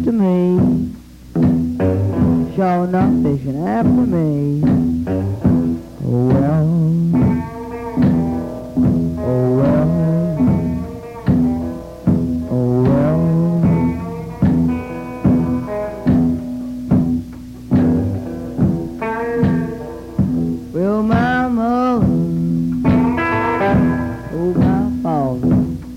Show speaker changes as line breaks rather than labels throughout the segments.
after me. Sure enough, fishing after me. Oh well, oh well, oh well. Well, my mother, oh my father,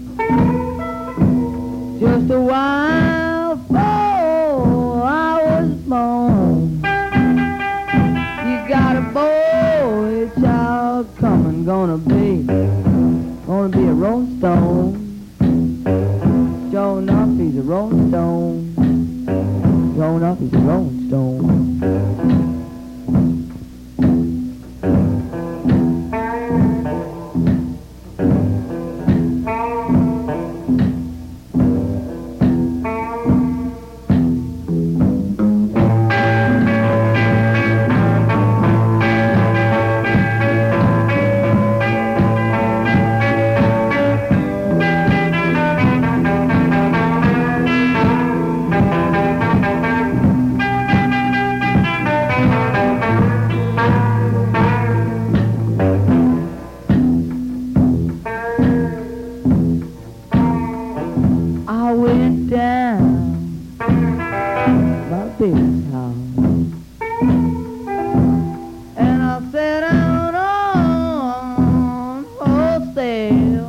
just a while before I was born. You got a boy child coming, gonna be a rolling stone. Sure enough, he's a rolling stone. Sure enough, he's a rolling stone. I went down my baby's house and I sat down on for sale.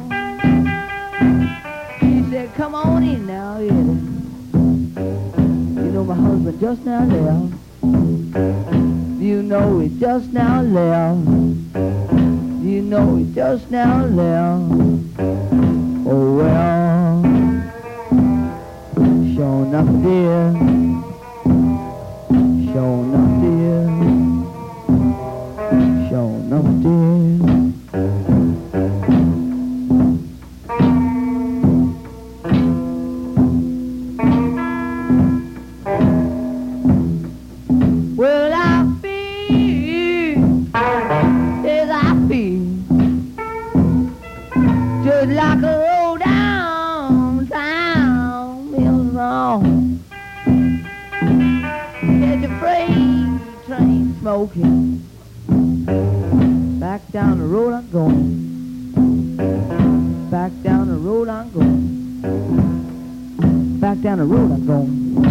She said, come on in now, yeah. You know my husband just now left. You know he just now left. You know he just now left. Oh well, sure enough dear, sure enough dear, sure enough dear. Well, I feel, yes I feel, just like a roll downtown Mills Road. There's a freight train smoking. Back down the road I'm going. Back down the road I'm going. Back down the road I'm going.